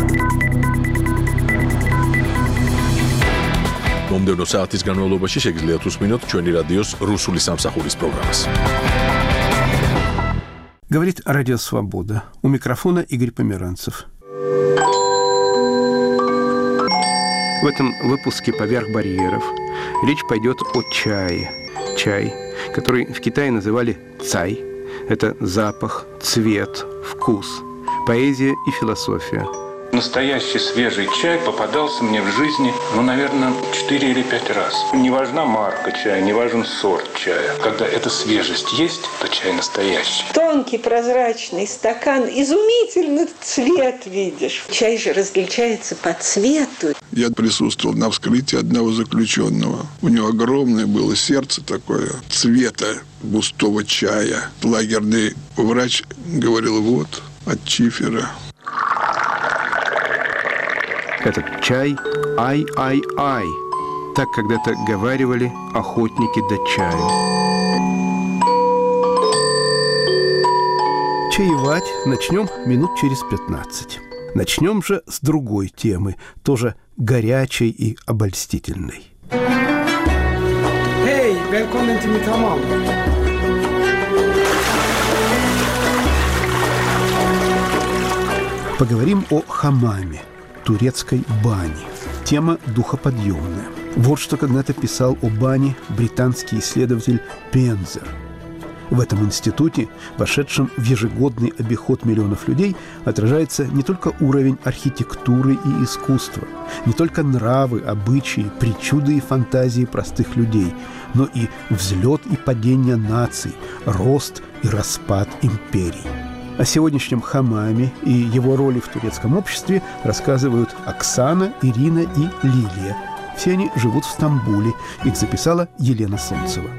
მომდევნო საათის განმავლობაში შეგიძლიათ უსმინოთ ჩვენი რადიოს რუსული სამსახურის პროგრამას. Говорит Радио Свобода. У микрофона Игорь Померанцев. В этом выпуске «Поверх барьеров» речь пойдет о чае. Чай, который в Китае называли цай. Это запах, цвет, вкус, поэзия и философия. Настоящий свежий чай попадался мне в жизни, наверное, 4 или 5 раз. Не важна марка чая, не важен сорт чая. Когда эта свежесть есть, то чай настоящий. Тонкий прозрачный стакан, изумительный цвет видишь. Чай же различается по цвету. Я присутствовал на вскрытии одного заключенного. У него огромное было сердце такое, цвета густого чая. Лагерный врач говорил, вот, от чифера. Этот чай ай-ай-ай. Так когда-то говаривали охотники до чаю. Чаевать начнем минут через 15. Начнем же с другой темы, тоже горячей и обольстительной. Hej, välkommen till mitt hammam. Поговорим о хамаме, турецкой бане. Тема духоподъемная. Вот что когда-то писал о бане британский исследователь Пензер. В этом институте, вошедшем в ежегодный обиход миллионов людей, отражается не только уровень архитектуры и искусства, не только нравы, обычаи, причуды и фантазии простых людей, но и взлет и падение наций, рост и распад империй. О сегодняшнем хамаме и его роли в турецком обществе рассказывают Оксана, Ирина и Лилия. Все они живут в Стамбуле. Их записала Елена Солнцева.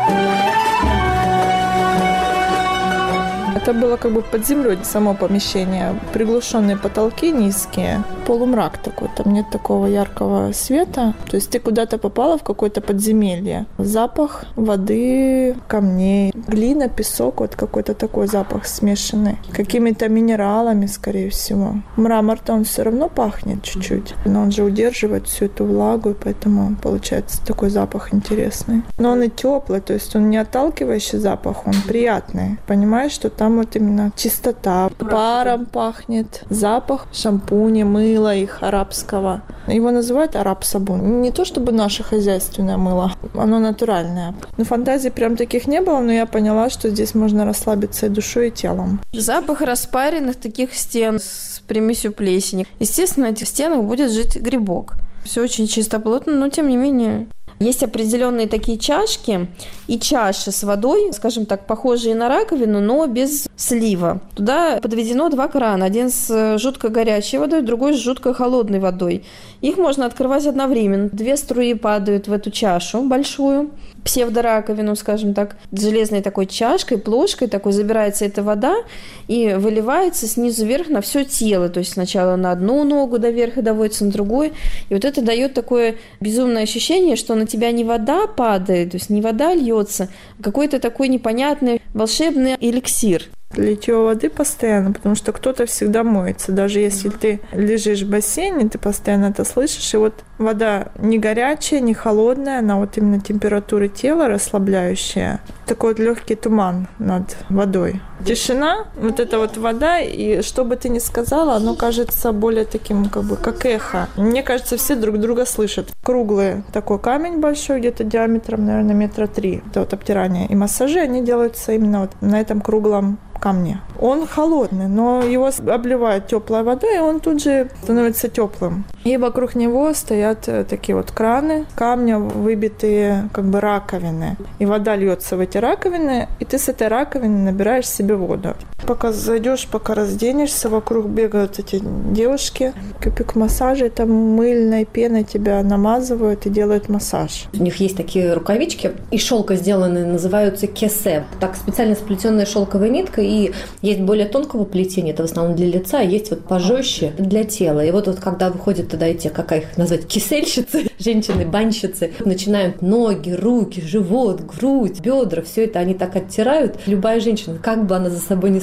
Это было как бы под землей само помещение. Приглушенные потолки низкие, полумрак такой, там нет такого яркого света. То есть ты куда-то попала в какое-то подземелье. Запах воды, камней, глина, песок, вот какой-то такой запах смешанный. Какими-то минералами, скорее всего. Мрамор-то он все равно пахнет чуть-чуть, но он же удерживает всю эту влагу, и поэтому получается такой запах интересный. Но он и теплый, то есть он не отталкивающий запах, он приятный. Понимаешь, что там вот именно чистота, паром пахнет, запах шампуня, мыла их арабского. Его называют араб-сабун. Не то чтобы наше хозяйственное мыло, оно натуральное. Но фантазий прям таких не было, но я поняла, что здесь можно расслабиться и душой, и телом. Запах распаренных таких стен с примесью плесени. Естественно, на этих стенах будет жить грибок. Все очень чистоплотно, но тем не менее... Есть определенные такие чашки и чаши с водой, скажем так, похожие на раковину, но без слива. Туда подведено 2 крана. Один с жутко горячей водой, другой с жутко холодной водой. Их можно открывать одновременно. 2 струи падают в эту чашу большую, псевдораковину, скажем так, железной такой чашкой, плошкой такой забирается эта вода и выливается снизу вверх на все тело. То есть сначала на одну ногу до верха доводится, на другую. И вот это дает такое безумное ощущение, что на тебя не вода падает, то есть не вода льется, а какой-то такой непонятный волшебный эликсир. Литье воды постоянно, потому что кто-то всегда моется. Даже если ты лежишь в бассейне, ты постоянно это слышишь. И вот вода не горячая, не холодная, она вот именно температуры тела расслабляющая. Такой вот легкий туман над водой. Тишина, вот эта вот вода, и что бы ты ни сказала, оно кажется более таким, как эхо. Мне кажется, все друг друга слышат. Круглый такой камень большой, где-то диаметром, наверное, 3 метра. Это вот обтирание и массажи, они делаются именно вот на этом круглом камне. Он холодный, но его обливают теплой водой, и он тут же становится теплым. И вокруг него стоят такие вот краны, камня выбитые раковины. И вода льется в эти раковины, и ты с этой раковины набираешь себе воду. Пока зайдешь, пока разденешься, вокруг бегают эти девушки. Кипик массажа, там мыльной пеной тебя намазывают и делают массаж. У них есть такие рукавички из шелка сделанные, называются кесе. Так специально сплетенная шелковая нитка, и есть более тонкого плетения, это в основном для лица, есть вот пожестче для тела. И вот когда выходят туда эти, как их назвать, кисельщицы, женщины-банщицы, начинают ноги, руки, живот, грудь, бедра, все это они так оттирают. Любая женщина, как бы она за собой ни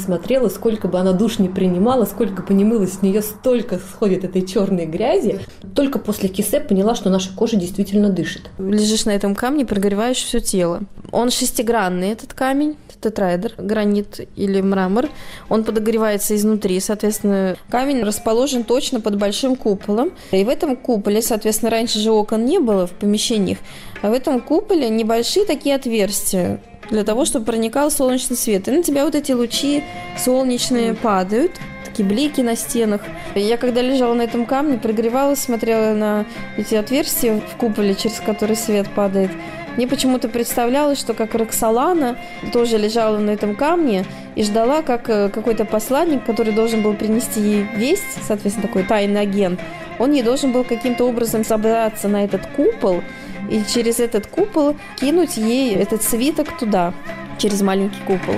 смотрела, сколько бы она душ не принимала, сколько бы ни мылась, с нее столько сходит этой черной грязи. Только после кисе поняла, что наша кожа действительно дышит. Лежишь на этом камне, прогреваешь все тело. Он шестигранный, этот камень, тетраэдр, гранит или мрамор. Он подогревается изнутри, соответственно, камень расположен точно под большим куполом. И в этом куполе, соответственно, раньше же окон не было в помещениях, а в этом куполе небольшие такие отверстия для того, чтобы проникал солнечный свет. И на тебя вот эти лучи солнечные падают, такие блики на стенах. Я когда лежала на этом камне, прогревалась, смотрела на эти отверстия в куполе, через которые свет падает. Мне почему-то представлялось, что как Роксолана тоже лежала на этом камне и ждала, как какой-то посланник, который должен был принести ей весть, соответственно, такой тайный агент, он ей должен был каким-то образом забраться на этот купол и через этот купол кинуть ей этот свиток туда, через маленький купол.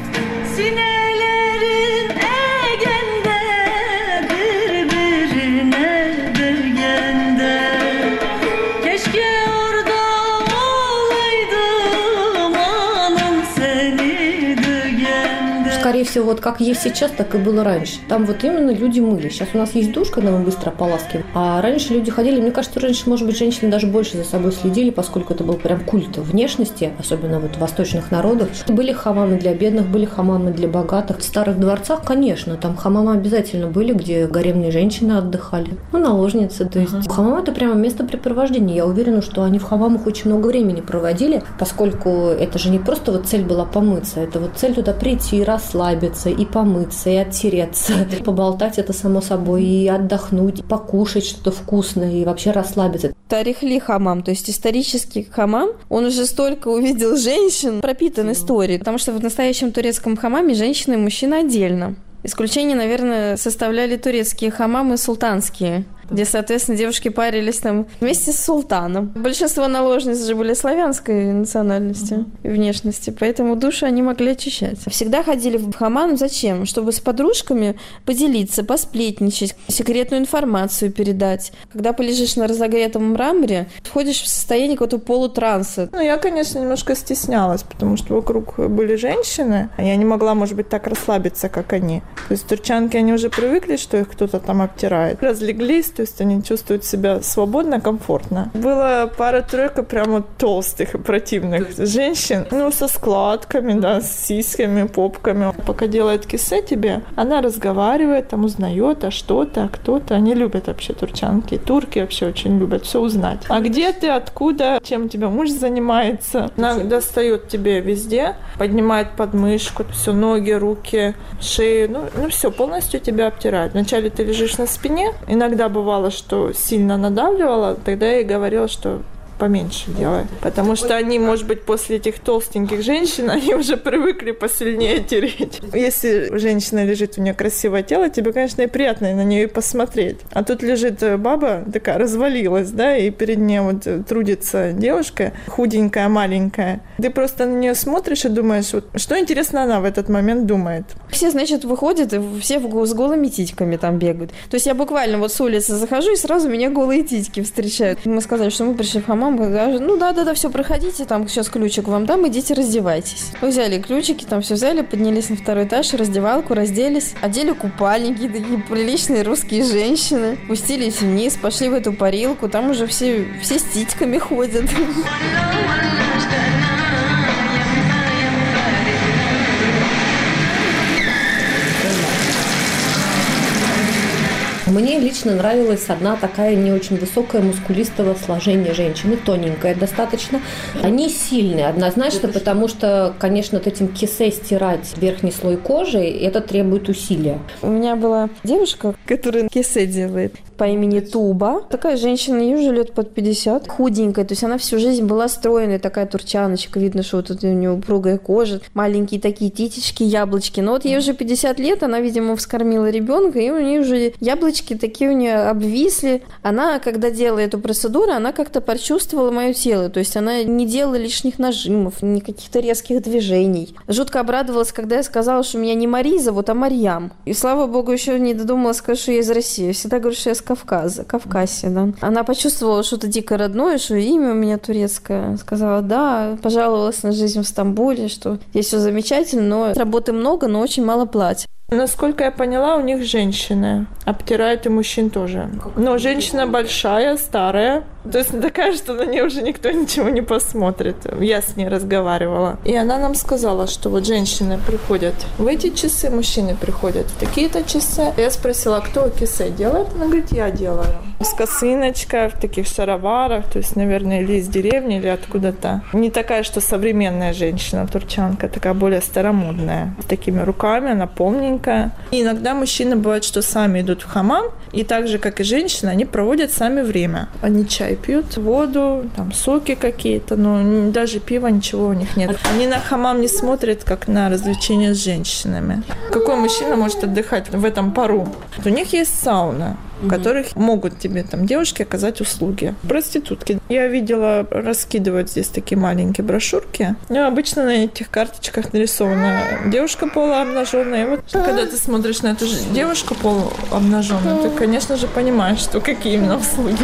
Скорее всего, вот как есть сейчас, так и было раньше. Там вот именно люди мыли. Сейчас у нас есть душ, когда мы быстро ополаскиваем. А раньше люди ходили, мне кажется, раньше, может быть, женщины даже больше за собой следили, поскольку это был прям культ внешности, особенно вот в восточных народах. Были хамамы для бедных, были хамамы для богатых. В старых дворцах, конечно, там хамамы обязательно были, где гаремные женщины отдыхали. Ну, наложницы, то есть. Хамам – это прямо местопрепровождение. Я уверена, что они в хамамах очень много времени проводили, поскольку это же не просто вот цель была помыться, это вот цель туда прийти, расслабиться, и помыться, и оттереться, поболтать это само собой, и отдохнуть, покушать что-то вкусное, и вообще расслабиться. Тарихли хамам, то есть исторический хамам, он уже столько увидел женщин, пропитан историей, потому что в настоящем турецком хамаме женщины и мужчины отдельно. Исключение, наверное, составляли турецкие хамамы султанские, где, соответственно, девушки парились там вместе с султаном. Большинство наложниц же были славянской национальности и внешности, поэтому души они могли очищать. Всегда ходили в хамам зачем? Чтобы с подружками поделиться, посплетничать, секретную информацию передать. Когда полежишь на разогретом мраморе, входишь в состояние какого-то полутранса. Ну, я, конечно, немножко стеснялась, потому что вокруг были женщины, а я не могла, может быть, так расслабиться, как они. То есть турчанки, они уже привыкли, что их кто-то там обтирает. Разлеглись, то есть они чувствуют себя свободно, комфортно. Была пара-тройка прямо толстых и противных женщин, ну, со складками, да, с сиськами, попками. Пока делает кисе тебе, она разговаривает, там узнает, а что-то, а кто-то. Они любят вообще турчанки. Турки вообще очень любят все узнать. А где ты, откуда, чем тебя муж занимается? Она достает тебе везде, поднимает подмышку, все, ноги, руки, шею, ну все, полностью тебя обтирает. Вначале ты лежишь на спине, иногда бывало, что сильно надавливала, тогда я ей говорила, что поменьше делай. Потому что они, может быть, после этих толстеньких женщин, они уже привыкли посильнее тереть. Если женщина лежит, у нее красивое тело, тебе, конечно, и приятно на нее и посмотреть. А тут лежит баба, такая развалилась, да, и перед ней вот трудится девушка, худенькая, маленькая. Ты просто на нее смотришь и думаешь, вот, что интересно она в этот момент думает. Все, значит, выходят, и все с голыми титьками там бегают. То есть я буквально вот с улицы захожу, и сразу меня голые титьки встречают. Мы сказали, что мы пришли в хамам. Ну да, все, проходите, там сейчас ключик вам дам, идите раздевайтесь. Мы взяли ключики, там все взяли, поднялись на второй этаж, раздевалку, разделись, одели купальники, такие приличные русские женщины, спустились вниз, пошли в эту парилку, там уже все с титьками ходят. Мне лично нравилась одна такая не очень высокая, мускулистого сложения женщины, тоненькая достаточно. Они сильные однозначно, потому что, конечно, вот этим кисе стирать верхний слой кожи, это требует усилия. У меня была девушка, которая кисе делает, по имени Туба. Такая женщина, ей уже лет под 50, худенькая, то есть она всю жизнь была стройной, такая турчаночка, видно, что вот у нее упругая кожа, маленькие такие титечки, яблочки. Но вот ей уже 50 лет, она, видимо, вскормила ребенка, и у нее уже яблочки такие у нее обвисли. Она, когда делала эту процедуру, она как-то почувствовала мое тело, то есть она не делала лишних нажимов, ни каких-то резких движений. Жутко обрадовалась, когда я сказала, что меня не Мари зовут, а Марьям. И, слава богу, еще не додумалась сказать, что я из России. Я всегда говорю, что я из Кавказа, Кавказе, да. Она почувствовала что-то дико родное, что имя у меня турецкое. Сказала, да, пожаловалась на жизнь в Стамбуле, что здесь все замечательно, но работы много, но очень мало платят. Насколько я поняла, у них женщины обтирают и мужчин тоже. Но женщина большая, старая. То есть такая, что на нее уже никто ничего не посмотрит. Я с ней разговаривала. И она нам сказала, что вот женщины приходят в эти часы, мужчины приходят в такие-то часы. Я спросила, кто кисе делает? Она говорит, я делаю. С косыночкой, в таких шароварах. То есть, наверное, или из деревни, или откуда-то. Не такая, что современная женщина, турчанка. Такая более старомодная. С такими руками, она полненькая. И иногда мужчины бывают, что сами идут в хамам. И так же, как и женщины, они проводят сами время. Они чай пьют, воду, там соки какие-то, но даже пива ничего у них нет. Они на хамам не смотрят, как на развлечения с женщинами. Какой мужчина может отдыхать в этом пару? У них есть сауна, в которых могут тебе там девушки оказать услуги. Проститутки. Я видела, раскидывают здесь такие маленькие брошюрки. Ну, обычно на этих карточках нарисована девушка полуобнаженная. И вот когда ты смотришь на эту же девушку полуобнаженную, ты, конечно же, понимаешь, что какие именно услуги.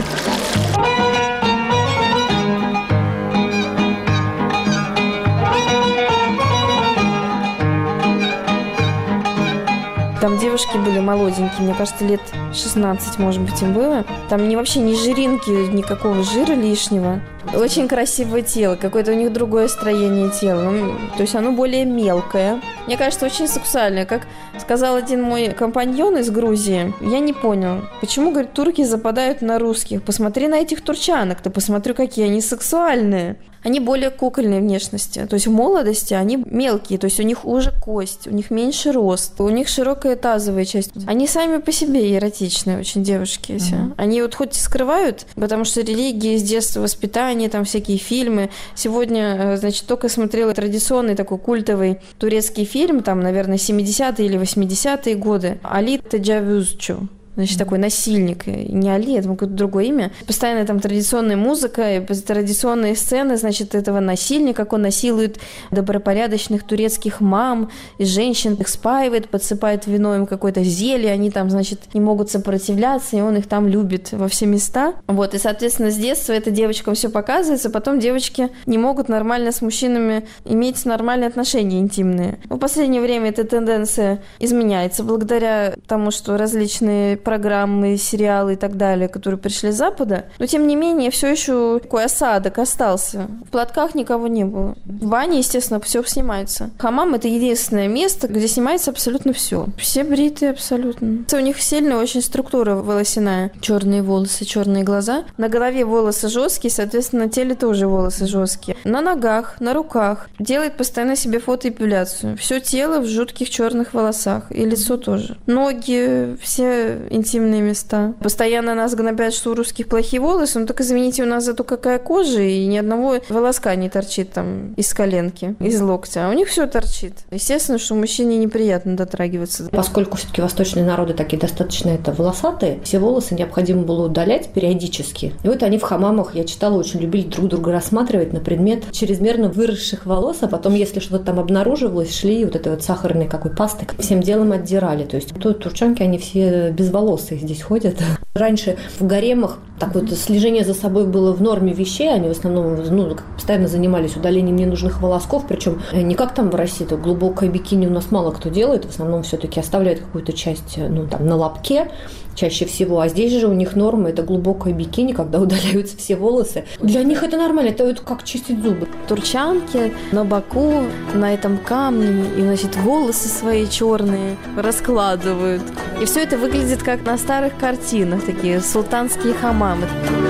Там девушки были молоденькие, мне кажется, лет 16, может быть, им было. Там вообще ни жиринки, никакого жира лишнего. Очень красивое тело, какое-то у них другое строение тела. То есть оно более мелкое. Мне кажется, очень сексуальное. Как сказал один мой компаньон из Грузии, я не понял, почему, говорит, турки западают на русских. Посмотри на этих турчанок, ты посмотри, какие они сексуальные. Они более кукольной внешности. То есть в молодости они мелкие, то есть у них уже кость, у них меньше рост, у них широкая тазовая часть. Они сами по себе эротичные очень девушки эти. Они вот хоть и скрывают, потому что религия с детства, воспитание, там всякие фильмы. Сегодня, значит, только смотрела традиционный такой культовый турецкий фильм, там, наверное, 70-е или 80-е годы. Али Таджавюзчу. Значит, такой насильник. Не Али, это какое-то другое имя. Постоянно там традиционная музыка, традиционные сцены, значит, этого насильника, как он насилует добропорядочных турецких мам и женщин, их спаивает, подсыпает вино им какое-то зелье, они там, значит, не могут сопротивляться, и он их там любит во все места. Вот, и, соответственно, с детства это девочкам все показывается, потом девочки не могут нормально с мужчинами иметь нормальные отношения интимные. В последнее время эта тенденция изменяется благодаря тому, что различные программы, сериалы и так далее, которые пришли с Запада. Но, тем не менее, все еще такой осадок остался. В платках никого не было. В бане, естественно, все снимается. Хамам – это единственное место, где снимается абсолютно все. Все бритые абсолютно. У них сильная очень структура волосяная. Черные волосы, черные глаза. На голове волосы жесткие, соответственно, на теле тоже волосы жесткие. На ногах, на руках. Делает постоянно себе фотоэпиляцию. Все тело в жутких черных волосах. И лицо тоже. Ноги, все интимные места. Постоянно нас гнобят, что у русских плохие волосы. Ну так извините, у нас зато какая кожа, и ни одного волоска не торчит там из коленки, из локтя. А у них все торчит. Естественно, что мужчине неприятно дотрагиваться. Поскольку все-таки восточные народы такие достаточно это волосатые, все волосы необходимо было удалять периодически. И вот они в хамамах, я читала, очень любили друг друга рассматривать на предмет чрезмерно выросших волос, а потом, если что-то там обнаруживалось, шли вот этой вот сахарной какой пастой, всем делом отдирали. То есть турчанки, они все безволосые здесь ходят. Раньше в гаремах так вот слежение за собой было в норме вещей, они в основном постоянно занимались удалением ненужных волосков, причем не как там в России, то глубокое бикини у нас мало кто делает, в основном все-таки оставляют какую-то часть на лобке чаще всего, а здесь же у них норма, это глубокое бикини, когда удаляются все волосы. Для них это нормально, это вот как чистить зубы. Турчанки на боку, на этом камне, и, значит, волосы свои черные раскладывают. И все это выглядит как на старых картинах, такие султанские хамамы.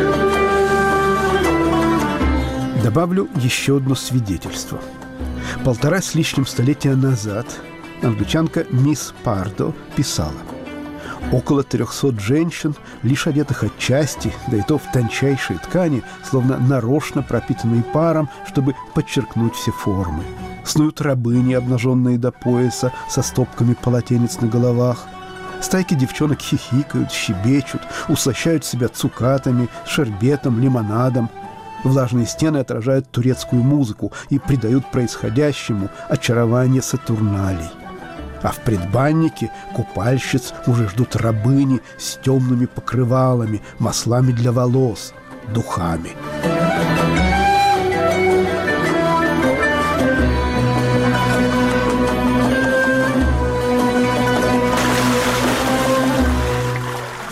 Добавлю еще одно свидетельство. 1,5 с лишним столетия назад англичанка мисс Пардо писала: около 300 женщин, лишь одетых отчасти, да и то в тончайшие ткани, словно нарочно пропитанные паром, чтобы подчеркнуть все формы. Снуют рабыни, обнаженные до пояса, со стопками полотенец на головах. Стайки девчонок хихикают, щебечут, услощают себя цукатами, шербетом, лимонадом. Влажные стены отражают турецкую музыку и придают происходящему очарование сатурналей. А в предбаннике купальщиц уже ждут рабыни с темными покрывалами, маслами для волос, духами.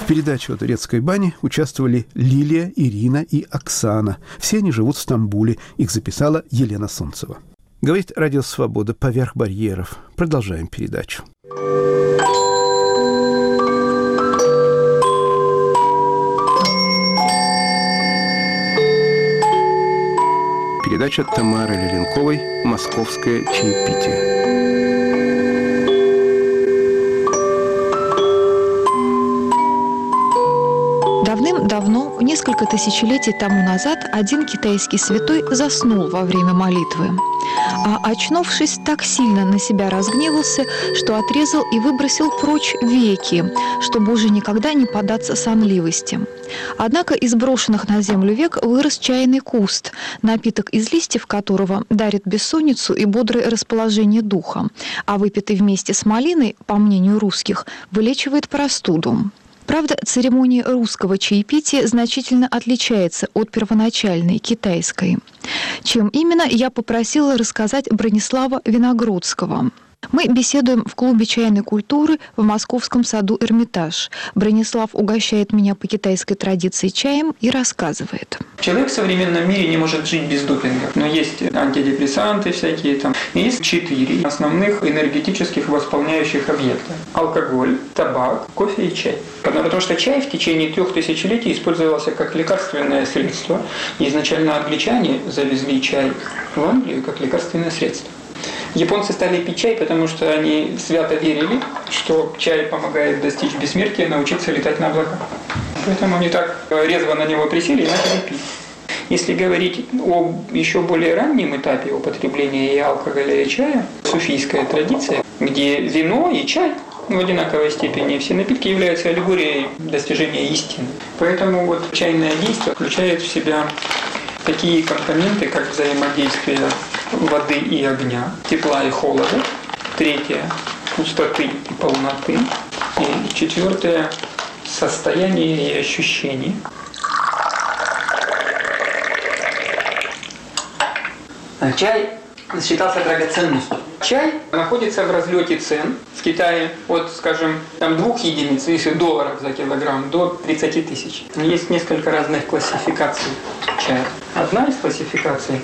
передаче о турецкой бане участвовали Лилия, Ирина и Оксана. Все они живут в Стамбуле. Их записала Елена Солнцева. Говорит Радио Свобода «Поверх барьеров». Продолжаем передачу. Передача Тамары Леленковой «Московское чаепитие». Давным-давно, несколько тысячелетий тому назад, один китайский святой заснул во время молитвы. А очнувшись, так сильно на себя разгневался, что отрезал и выбросил прочь веки, чтобы уже никогда не поддаться сонливости. Однако из брошенных на землю век вырос чайный куст, напиток из листьев которого дарит бессонницу и бодрое расположение духа, а выпитый вместе с малиной, по мнению русских, вылечивает простуду. Правда, церемония русского чаепития значительно отличается от первоначальной, китайской. Чем именно, я попросила рассказать Бронислава Виногродского. Мы беседуем в клубе чайной культуры в московском саду «Эрмитаж». Бронислав угощает меня по китайской традиции чаем и рассказывает. Человек в современном мире не может жить без допинга. Но есть антидепрессанты всякие там. И есть 4 основных энергетических восполняющих объекта. Алкоголь, табак, кофе и чай. Потому что чай в течение 3 тысячелетий использовался как лекарственное средство. И изначально англичане завезли чай в Англию как лекарственное средство. Японцы стали пить чай, потому что они свято верили, что чай помогает достичь бессмертия, научиться летать на облаках. Поэтому они так резво на него присели и начали пить. Если говорить о еще более раннем этапе употребления и алкоголя, и чая, суфийская традиция, где вино и чай в одинаковой степени, все напитки являются аллегорией достижения истины. Поэтому вот чайное действие включает в себя такие компоненты, как взаимодействие воды и огня, тепла и холода. 3. Пустоты и полноты. И 4. Состояние и ощущение. Чай считался драгоценностью. Чай находится в разлете цен в Китае от, скажем, 2 единиц, если долларов за килограмм, до 30 тысяч. Есть несколько разных классификаций чая. Одна из классификаций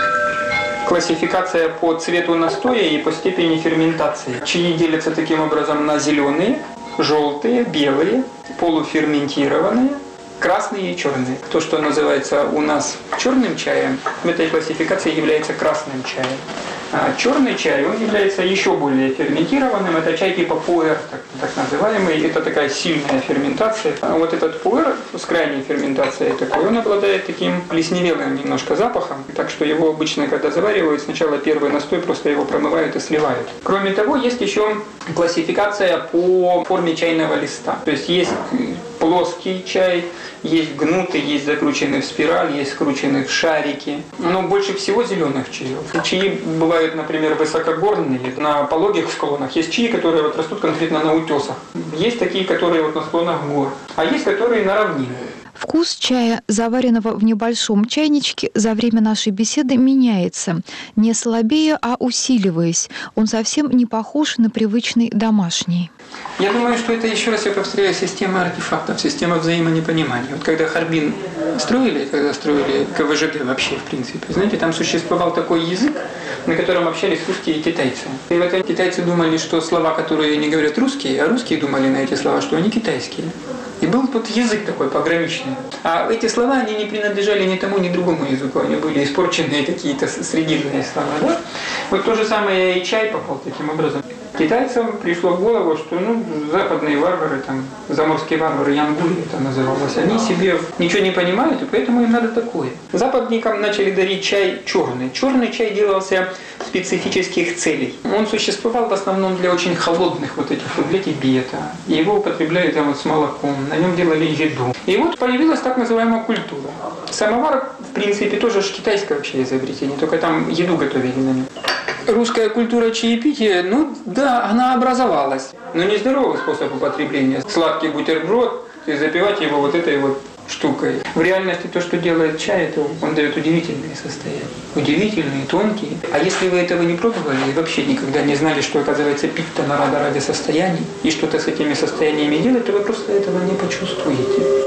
– классификация по цвету настоя и по степени ферментации. Чаи делятся таким образом на зеленые, желтые, белые, полуферментированные, красные и черные. То, что называется у нас черным чаем, в этой классификации является красным чаем. А черный чай, он является еще более ферментированным. Это чай типа пуэр, так называемый. Это такая сильная ферментация. А вот этот пуэр с крайней ферментацией такой, он обладает таким плесневелым немножко запахом. Так что его обычно, когда заваривают, сначала первый настой просто его промывают и сливают. Кроме того, есть еще классификация по форме чайного листа. То есть есть плоский чай, есть гнутый, есть закрученный в спираль, есть скрученный в шарики. Но больше всего зеленых чаев. Чаи бывают, например, высокогорные, на пологих склонах. Есть чаи, которые вот растут конкретно на утесах. Есть такие, которые вот на склонах гор. А есть, которые на равнине. Вкус чая, заваренного в небольшом чайничке, за время нашей беседы меняется, не слабея, а усиливаясь. Он совсем не похож на привычный домашний. Я думаю, что это, еще раз я повторяю, система артефактов, система взаимонепонимания. Вот когда Харбин строили, когда строили КВЖД вообще, в принципе, знаете, там существовал такой язык, на котором общались русские и китайцы. И вот эти китайцы думали, что слова, которые они говорят русские, а русские думали на эти слова, что они китайские. И был тут язык такой пограничный. А эти слова, они не принадлежали ни тому, ни другому языку. Они были испорченные какие-то срединные слова. Да? Вот то же самое и чай попал таким образом. Китайцам пришло в голову, что западные варвары, там, заморские варвары, янгули это называлось, они себе ничего не понимают, и поэтому им надо такое. Западникам начали дарить чай черный. Черный чай делался специфических целей. Он существовал в основном для очень холодных вот этих, вот для Тибета. И его употребляли там вот с молоком, на нем делали еду. И вот появилась так называемая культура. Самовар, в принципе, тоже китайское вообще изобретение, только там еду готовили на нем. Русская культура чаепития, да, она образовалась. Но нездоровый способ употребления. Сладкий бутерброд и запивать его вот этой вот штукой. В реальности то, что делает чай, это он дает удивительные состояния. Удивительные, тонкие. А если вы этого не пробовали и вообще никогда не знали, что, оказывается, пить-то надо ради состояний, и что-то с этими состояниями делать, то вы просто этого не почувствуете.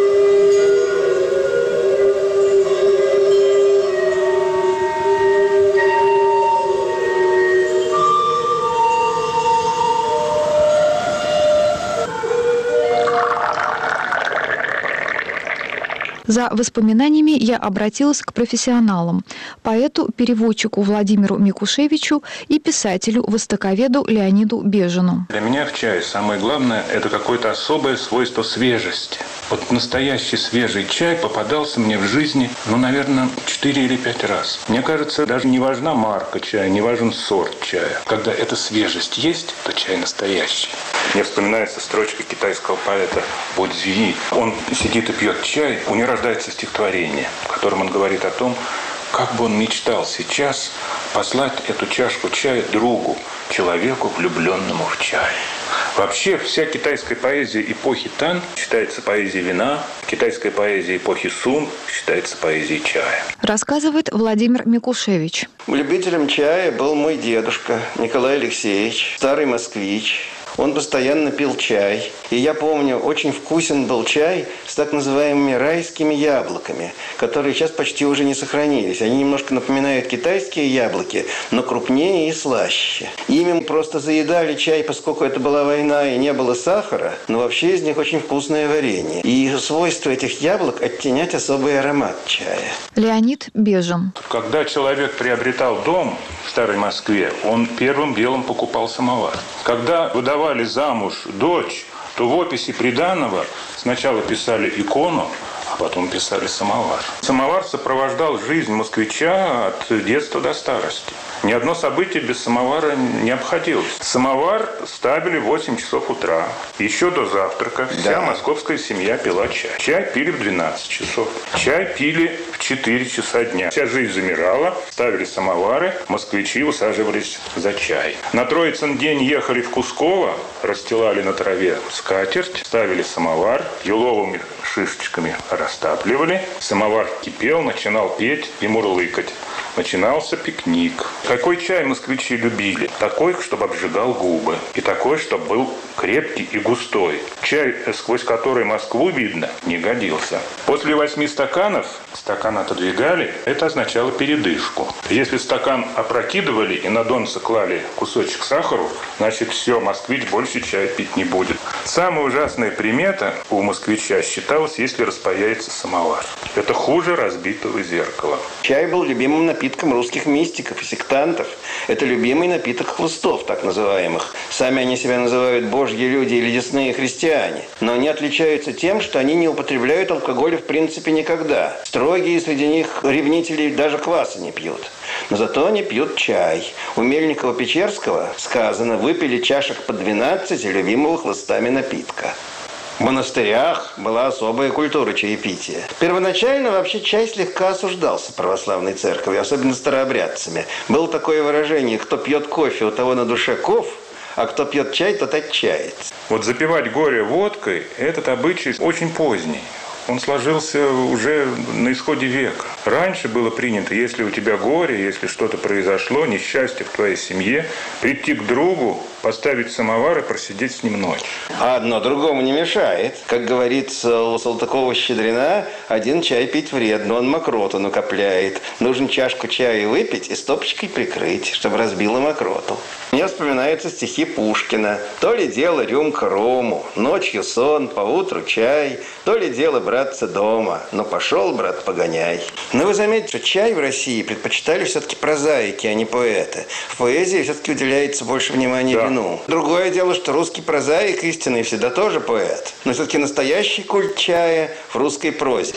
За воспоминаниями я обратилась к профессионалам, поэту, переводчику Владимиру Микушевичу и писателю-востоковеду Леониду Бежину. Для меня в чае самое главное – это какое-то особое свойство свежести. Вот настоящий свежий чай попадался мне в жизни, наверное, 4 или 5 раз. Мне кажется, даже не важна марка чая, не важен сорт чая. Когда эта свежесть есть, то чай настоящий. Мне вспоминается строчка китайского поэта Бодзюи. Он сидит и пьет чай, у него рождается стихотворение, в котором он говорит о том, как бы он мечтал сейчас послать эту чашку чая другу, человеку, влюбленному в чай. Вообще, вся китайская поэзия эпохи Тан считается поэзией вина, китайская поэзия эпохи Сун считается поэзией чая. Рассказывает Владимир Микушевич. Любителем чая был мой дедушка Николай Алексеевич, старый москвич. Он постоянно пил чай. И я помню, очень вкусен был чай с так называемыми райскими яблоками, которые сейчас почти уже не сохранились. Они немножко напоминают китайские яблоки, но крупнее и слаще. Ими просто заедали чай, поскольку это была война и не было сахара, но вообще из них очень вкусное варенье. И свойство этих яблок – оттенять особый аромат чая. Леонид Бежин. Когда человек приобретал дом в Старой Москве, он первым делом покупал самовар. Когда выдавали замуж дочь, то в описи приданого сначала писали икону, а потом писали самовар. Самовар сопровождал жизнь москвича от детства до старости. Ни одно событие без самовара не обходилось. Самовар ставили в 8 часов утра. Еще до завтрака вся московская семья пила чай. Чай пили в 12 часов. Чай пили в 4 часа дня. Вся жизнь замирала, ставили самовары, москвичи усаживались за чай. На Троицын день ехали в Кусково, расстилали на траве скатерть, ставили самовар, еловыми шишечками растапливали. Самовар кипел, начинал петь и мурлыкать. Начинался пикник. Какой чай москвичи любили? Такой, чтобы обжигал губы. И такой, чтобы был крепкий и густой. Чай, сквозь который Москву видно, не годился. После 8 стаканов стакан отодвигали, это означало передышку. Если стакан опрокидывали и на донце клали кусочек сахару, значит все, москвич больше чай пить не будет. Самая ужасная примета у москвича считалась, если распаяется самовар. Это хуже разбитого зеркала. Чай был любимым напитком русских мистиков и сектантов. Это любимый напиток хлыстов, так называемых. Сами они себя называют божьи люди или десные христиане. Но они отличаются тем, что они не употребляют алкоголя в принципе никогда. Строгие среди них ревнители даже кваса не пьют. Но зато они пьют чай. У Мельникова-Печерского сказано, выпили чашек по 12 любимого хлыстами напитка. В монастырях была особая культура чаепития. Первоначально вообще чай слегка осуждался православной церковью, особенно старообрядцами. Было такое выражение: кто пьет кофе, у того на душе ков, а кто пьет чай, тот отчается. Вот запивать горе водкой – этот обычай очень поздний. Он сложился уже на исходе века. Раньше было принято, если у тебя горе, если что-то произошло, несчастье в твоей семье, прийти к другу, поставить самовар и просидеть с ним ночь. А одно другому не мешает. Как говорится у Салтыкова-Щедрина, один чай пить вредно, он мокроту накопляет. Нужно чашку чая выпить и стопочкой прикрыть, чтобы разбило мокроту. Мне вспоминаются стихи Пушкина. То ли дело рюмка рому, ночью сон, поутру чай, то ли дело братца дома. Но пошел, брат, погоняй. Но вы заметите, что чай в России предпочитали все-таки прозаики, а не поэты. В поэзии все-таки уделяется больше внимания вину. Другое дело, что русский прозаик истинный всегда тоже поэт. Но все-таки настоящий культ чая в русской прозе.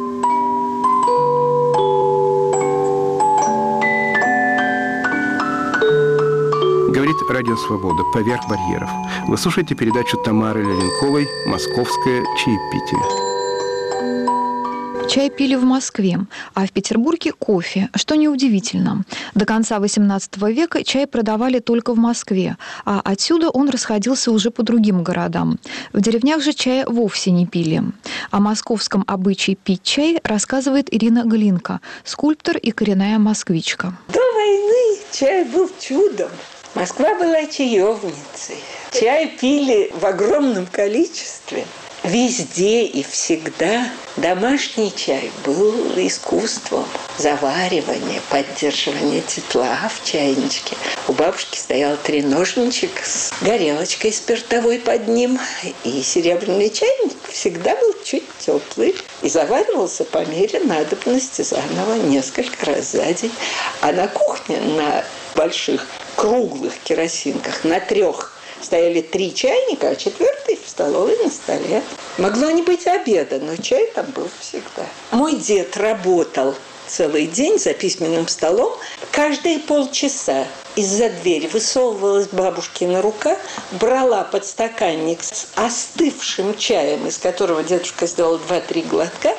Говорит Радио Свобода «Поверх барьеров». Вы слушаете передачу Тамары Леленковой «Московское чаепитие». Чай пили в Москве, а в Петербурге кофе, что неудивительно. До конца XVIII века чай продавали только в Москве, а отсюда он расходился уже по другим городам. В деревнях же чая вовсе не пили. О московском обычае пить чай рассказывает Ирина Глинка, скульптор и коренная москвичка. До войны чай был чудом. Москва была чаевницей. Чай пили в огромном количестве. Везде и всегда домашний чай был искусством заваривания, поддерживания тепла в чайничке. У бабушки стоял треножничек с горелочкой спиртовой под ним, и серебряный чайник всегда был чуть теплый и заваривался по мере надобности заново несколько раз за день. А на кухне на больших круглых керосинках, на 3 стояли 3 чайника, а 4-й в столовой на столе. Могло не быть обеда, но чай там был всегда. Мой дед работал целый день за письменным столом. Каждые полчаса из-за двери высовывалась бабушкина рука, брала подстаканник с остывшим чаем, из которого дедушка сделал 2-3 глотка,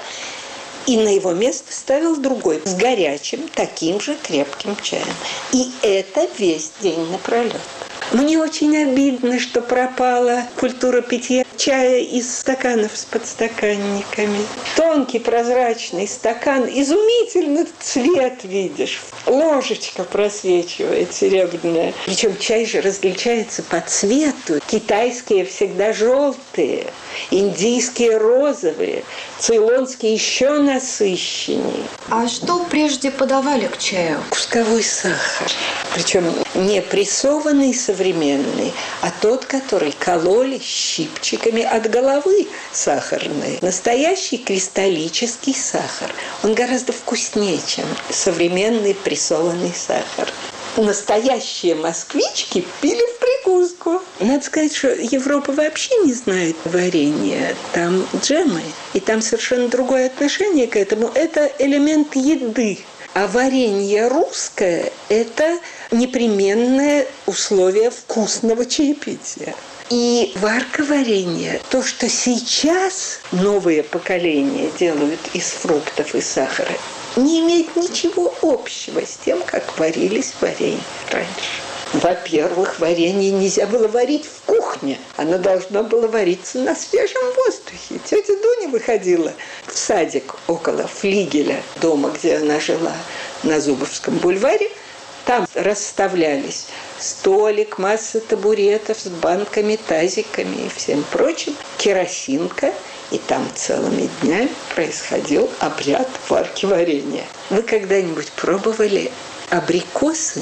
и на его место ставил другой с горячим, таким же крепким чаем. И это весь день напролет. Мне очень обидно, что пропала культура питья чая из стаканов с подстаканниками. Тонкий прозрачный стакан, изумительный цвет видишь. Ложечка просвечивает серебряная. Причем чай же различается по цвету. Китайские всегда желтые, индийские розовые, цейлонские еще насыщеннее. А что прежде подавали к чаю? Кусковой сахар. Причем не прессованный современный, а тот, который кололи щипчиками от головы сахарной. Настоящий кристаллический сахар. Он гораздо вкуснее, чем современный прессованный сахар. Настоящие москвички пили в прикуску. Надо сказать, что Европа вообще не знает варенья. Там джемы, и там совершенно другое отношение к этому. Это элемент еды. А варенье русское – это непременное условие вкусного чаепития. И варка варенья, то, что сейчас новые поколения делают из фруктов и сахара, не имеет ничего общего с тем, как варились варенья раньше. Во-первых, варенье нельзя было варить в кухне. Оно должно было вариться на свежем воздухе. Тетя Дуня выходила в садик около флигеля дома, где она жила, на Зубовском бульваре. Там расставлялись столик, масса табуретов с банками, тазиками и всем прочим. Керосинка. И там целыми днями происходил обряд варки варенья. Вы когда-нибудь пробовали абрикосы,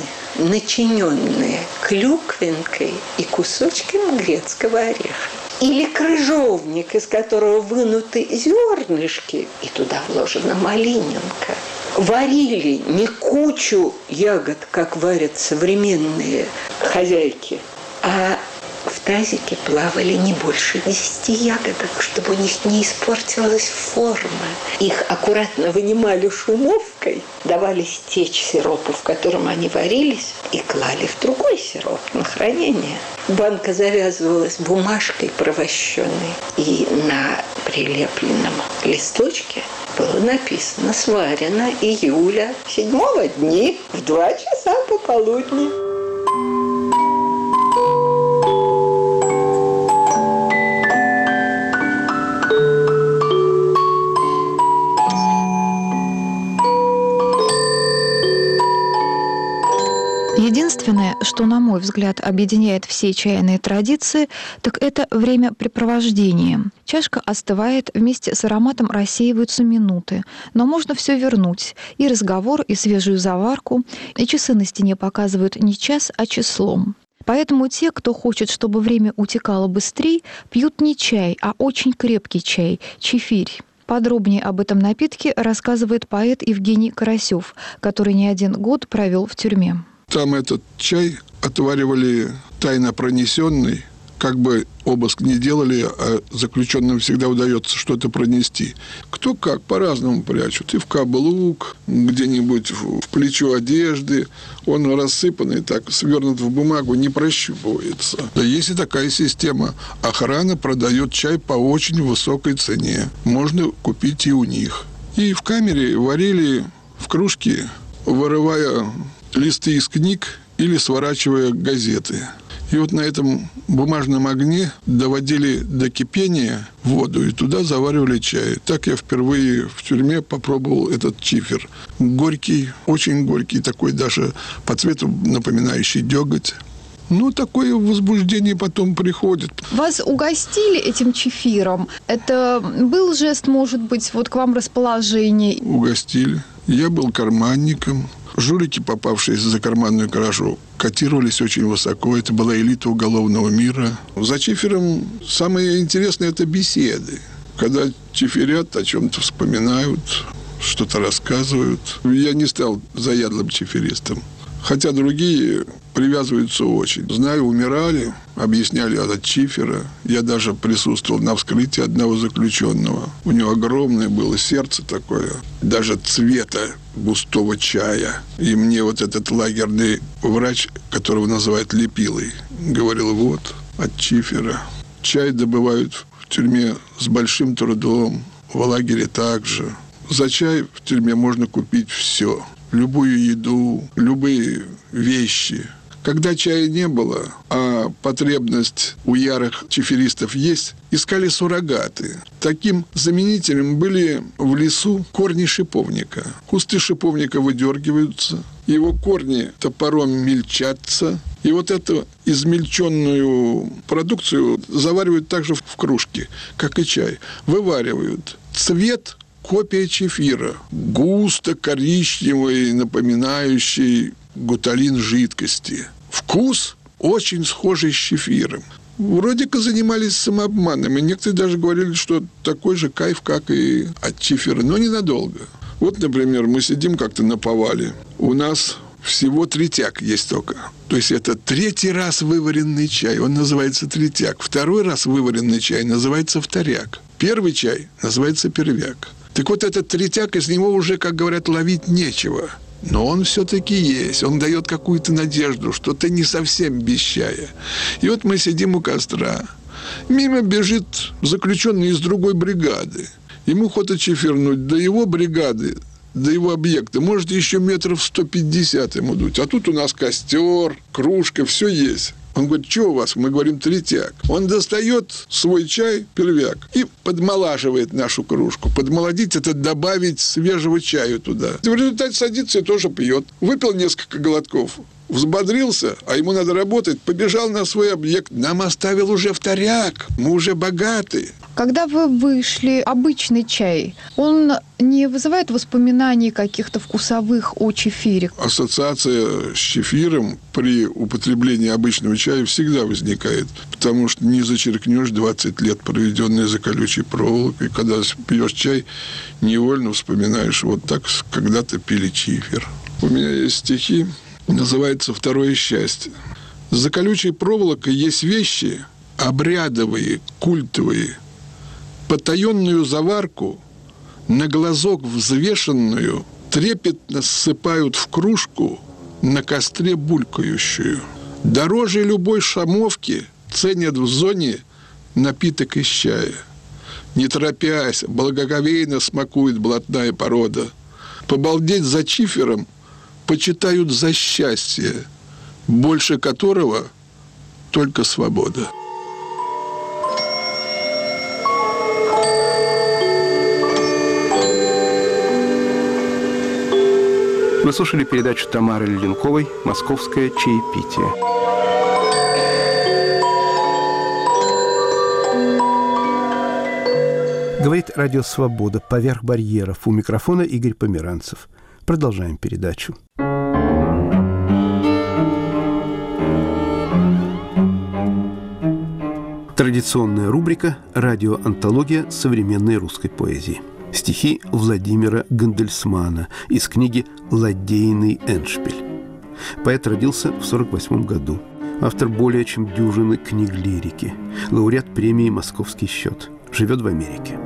начиненные клюквинкой и кусочками грецкого ореха? Или крыжовник, из которого вынуты зернышки, и туда вложена малининка? Варили не кучу ягод, как варят современные хозяйки, а в тазике плавали не больше 10 ягодок, чтобы у них не испортилась форма. Их аккуратно вынимали шумовкой, давали стечь сиропу, в котором они варились, и клали в другой сироп на хранение. Банка завязывалась бумажкой провощенной, и на прилепленном листочке было написано: сварено июля 7-го дни в 2 часа пополудни. Единственное, что, на мой взгляд, объединяет все чайные традиции, так это времяпрепровождение. Чашка остывает, вместе с ароматом рассеиваются минуты, но можно все вернуть. И разговор, и свежую заварку, и часы на стене показывают не час, а числом. Поэтому те, кто хочет, чтобы время утекало быстрее, пьют не чай, а очень крепкий чай – чефирь. Подробнее об этом напитке рассказывает поэт Евгений Карасев, который не 1 год провел в тюрьме. Там этот чай отваривали тайно пронесенный. Как бы обыск не делали, а заключенным всегда удается что-то пронести. Кто как, по-разному прячут. И в каблук, где-нибудь в плечо одежды. Он рассыпанный, так свернут в бумагу, не прощупывается. Да есть и такая система. Охрана продает чай по очень высокой цене. Можно купить и у них. И в камере варили в кружке, вырывая листы из книг или сворачивая газеты. И вот на этом бумажном огне доводили до кипения воду и туда заваривали чай. Так я впервые в тюрьме попробовал этот чифер. Горький, очень горький, такой даже по цвету напоминающий деготь. Ну, такое возбуждение потом приходит. Вас угостили этим чефиром? Это был жест, может быть, вот к вам расположение? Угостили. Я был карманником. Жулики, попавшие за карманную кражу, котировались очень высоко. Это была элита уголовного мира. За чифером самое интересное – это беседы. Когда чиферят, о чем-то вспоминают, что-то рассказывают. Я не стал заядлым чиферистом. Хотя другие привязываются очень. Знаю, умирали, объясняли от чифера. Я даже присутствовал на вскрытии одного заключенного. У него огромное было сердце такое, даже цвета густого чая. И мне вот этот лагерный врач, которого называют Лепилой, говорил, вот, от чифера. Чай добывают в тюрьме с большим трудом, в лагере также. За чай в тюрьме можно купить все. Любую еду, любые вещи. Когда чая не было, а потребность у ярых чиферистов есть, искали суррогаты. Таким заменителем были в лесу корни шиповника. Кусты шиповника выдергиваются, его корни топором мельчатся, и вот эту измельченную продукцию заваривают также в кружке, как и чай. Вываривают. Цвет – копия чефира, густо коричневый, напоминающий гуталин жидкости. Вкус очень схожий с чефиром. Вроде как занимались самообманом, и некоторые даже говорили, что такой же кайф, как и от чефира, но ненадолго. Вот, например, мы сидим как-то на повале, у нас всего третяк есть только. То есть это третий раз вываренный чай, он называется третяк. Второй раз вываренный чай называется вторяк. Первый чай называется первяк. Так вот, этот третяк, из него уже, как говорят, ловить нечего. Но он все-таки есть. Он дает какую-то надежду, что-то не совсем без чая. И вот мы сидим у костра. Мимо бежит заключенный из другой бригады. Ему хочется чефирнуть до его бригады, до его объекта. Может, еще метров 150 ему дуть. А тут у нас костер, кружка, все есть. Он говорит, что у вас? Мы говорим, третяк. Он достает свой чай, первяк, и подмолаживает нашу кружку. Подмолодить – это добавить свежего чаю туда. И в результате садится и тоже пьет. Выпил несколько глотков, взбодрился, а ему надо работать, побежал на свой объект. Нам оставил уже вторяк, мы уже богаты. Когда вы вышли, обычный чай, он не вызывает воспоминаний каких-то вкусовых о чефире? Ассоциация с чефиром при употреблении обычного чая всегда возникает, потому что не зачеркнешь 20 лет, проведенные за колючей проволокой. Когда пьешь чай, невольно вспоминаешь, вот так когда-то пили чифер. У меня есть стихи, называется «Второе счастье». За колючей проволокой есть вещи обрядовые, культовые, потаенную заварку, на глазок взвешенную, трепетно ссыпают в кружку, на костре булькающую. Дороже любой шамовки ценят в зоне напиток из чая. Не торопясь, благоговейно смакует блатная порода. Побалдеть за чифером почитают за счастье, больше которого только свобода. Вы слушали передачу Тамары Леденковой «Московское чаепитие». Говорит радио «Свобода». Поверх барьеров. У микрофона Игорь Померанцев. Продолжаем передачу. Традиционная рубрика «Радиоантология современной русской поэзии». Стихи Владимира Гандельсмана из книги «Ладейный эндшпиль». Поэт родился в 1948 году. Автор более чем дюжины книг лирики. Лауреат премии «Московский счет». Живет в Америке.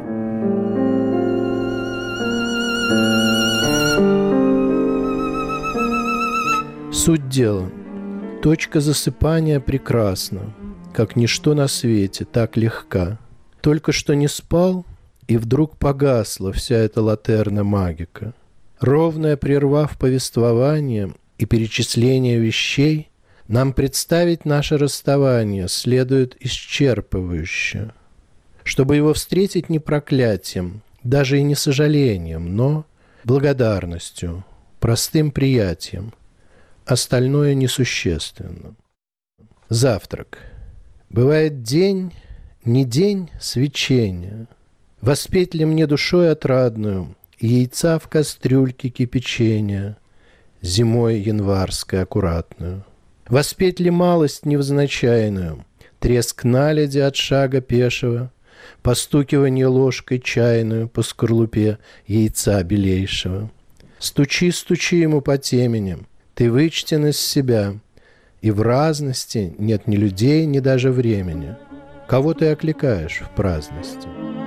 Суть дела. Точка засыпания прекрасна, как ничто на свете, так легка. Только что не спал, и вдруг погасла вся эта латерна магика. Ровно прервав повествование и перечисление вещей, нам представить наше расставание следует исчерпывающе, чтобы его встретить не проклятием, даже и не сожалением, но благодарностью, простым приятием. Остальное несущественно. Завтрак. Бывает день, не день свечения. Воспеть ли мне душой отрадную яйца в кастрюльке кипячения, зимой январской аккуратную? Воспеть ли малость невзначайную, треск наледи от шага пешего, постукивание ложкой чайную по скорлупе яйца белейшего? Стучи, стучи ему по темени, ты вычтен из себя, и в разности нет ни людей, ни даже времени. Кого ты окликаешь в праздности?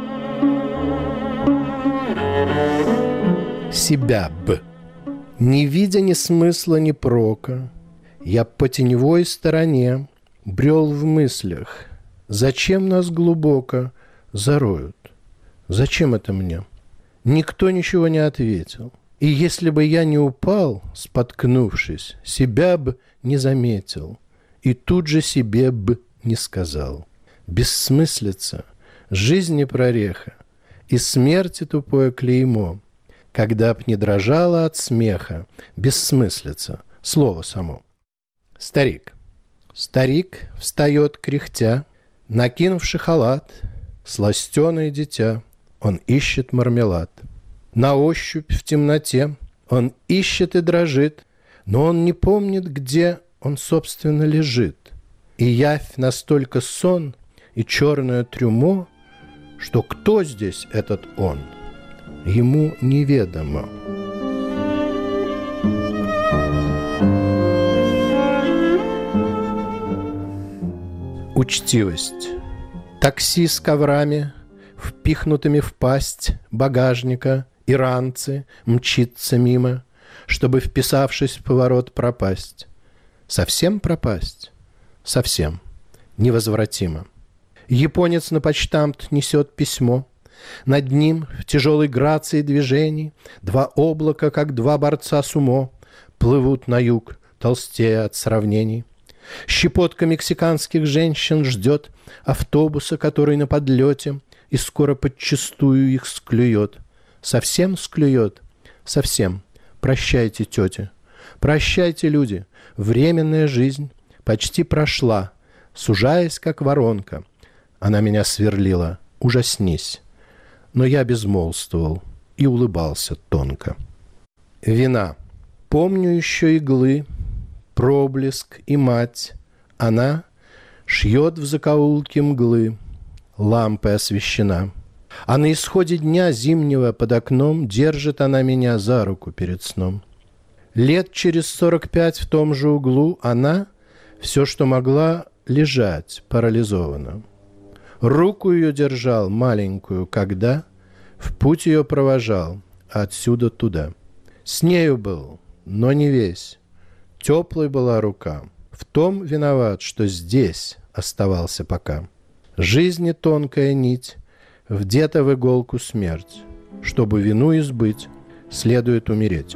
Себя б. Не видя ни смысла, ни прока, я по теневой стороне брел в мыслях. Зачем нас глубоко зароют? Зачем это мне? Никто ничего не ответил. И если бы я не упал, споткнувшись, себя б не заметил, и тут же себе б не сказал. Бессмыслица, жизни прореха, и смерти тупое клеймо, когда б не дрожала от смеха, бессмыслица, слово само. Старик. Старик встает кряхтя, накинувши халат, сластеное дитя, он ищет мармелад. На ощупь в темноте он ищет и дрожит, но он не помнит, где он, собственно, лежит. И явь настолько сон и черное трюмо, что кто здесь этот он, ему неведомо. Учтивость. Такси с коврами, впихнутыми в пасть багажника, иранцы мчится мимо, чтобы, вписавшись в поворот, пропасть. Совсем пропасть? Совсем. Невозвратимо. Японец на почтамт несет письмо. Над ним в тяжелой грации движений два облака, как два борца сумо, плывут на юг, толстея от сравнений. Щепотка мексиканских женщин ждет автобуса, который на подлете, и скоро подчистую их склюет. Совсем склюет? Совсем. Прощайте, тетя. Прощайте, люди. Временная жизнь почти прошла, сужаясь, как воронка. Она меня сверлила. Ужаснись. Но я безмолвствовал и улыбался тонко. Вина. Помню еще иглы, проблеск и мать. Она шьет в закоулке мглы, лампой освещена. А на исходе дня зимнего под окном держит она меня за руку перед сном. Лет через 45 в том же углу она, все, что могла, лежать парализована. Руку ее держал маленькую, когда в путь ее провожал отсюда туда. С нею был, но не весь. Теплой была рука. В том виноват, что здесь оставался пока. Жизни тонкая нить, вдета в иголку смерть. Чтобы вину избыть, следует умереть.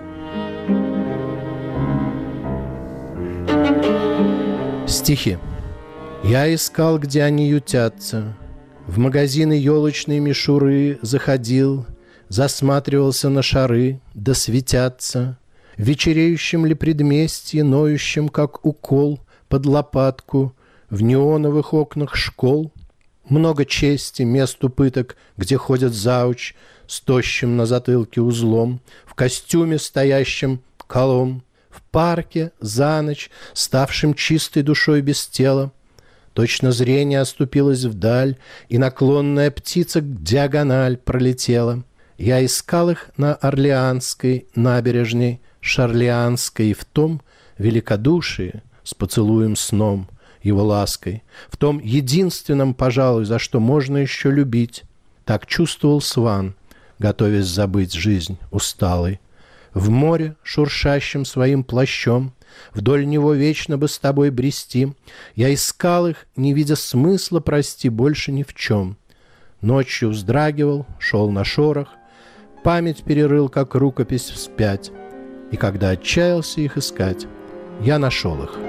Стихи. Я искал, где они ютятся, в магазины елочной мишуры заходил, засматривался на шары, да светятся, в вечереющем ли предместье, ноющем, как укол, под лопатку, в неоновых окнах школ. Много чести, месту пыток, где ходят зауч с тощим на затылке узлом, в костюме, стоящем колом, в парке за ночь, ставшим чистой душой без тела. Точно зрение оступилось вдаль, и наклонная птица диагональ пролетела. Я искал их на Орлеанской набережной, Шарлианской, и в том великодушии с поцелуем сном, его лаской, в том единственном, пожалуй, за что можно еще любить. Так чувствовал Сван, готовясь забыть жизнь усталой. В море, шуршащим своим плащом, вдоль него вечно бы с тобой брести. Я искал их, не видя смысла, прости, больше ни в чем. Ночью вздрагивал, шел на шорох, память перерыл, как рукопись вспять. И когда отчаялся их искать, я нашел их.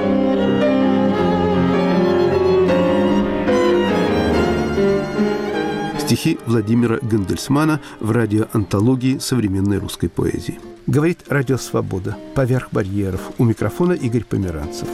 Стихи Владимира Гендельсмана в радиоантологии современной русской поэзии. Говорит Радио Свобода. Поверх барьеров. У микрофона Игорь Померанцев.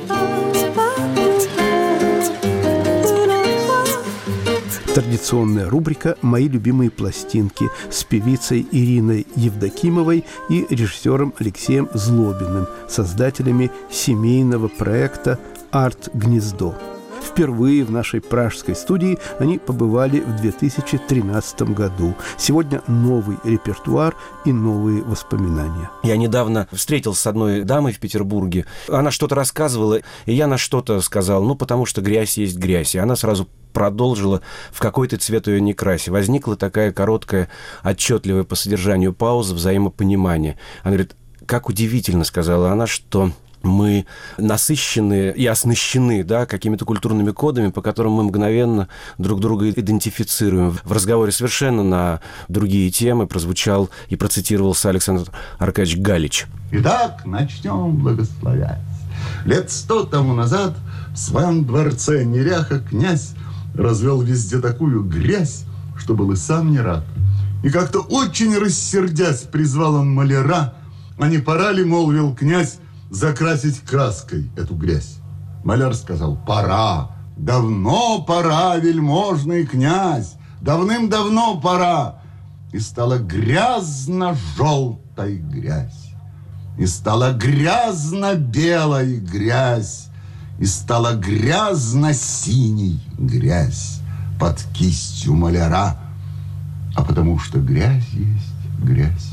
Традиционная рубрика «Мои любимые пластинки» с певицей Ириной Евдокимовой и режиссером Алексеем Злобиным, создателями семейного проекта «Арт-гнездо». Впервые в нашей пражской студии они побывали в 2013 году. Сегодня новый репертуар и новые воспоминания. Я недавно встретился с одной дамой в Петербурге. Она что-то рассказывала, и я на что-то сказал, потому что грязь есть грязь. И она сразу продолжила, в какой ты цвет ее не краси. Возникла такая короткая, отчетливая по содержанию пауза взаимопонимания. Она говорит, как удивительно, сказала она, что мы насыщены и оснащены, какими-то культурными кодами, по которым мы мгновенно друг друга идентифицируем. В разговоре совершенно на другие темы прозвучал и процитировался Александр Аркадьевич Галич. Итак, начнем благословять. Лет 100 тому назад в своем дворце неряха князь развел везде такую грязь, что был и сам не рад. И как-то очень рассердясь призвал он маляра, а не пора ли, молвил князь, закрасить краской эту грязь. Маляр сказал, пора, давно пора, вельможный князь, давным-давно пора. И стала грязно-желтой грязь, и стала грязно-белой грязь, и стала грязно-синей грязь под кистью маляра. А потому что грязь есть грязь,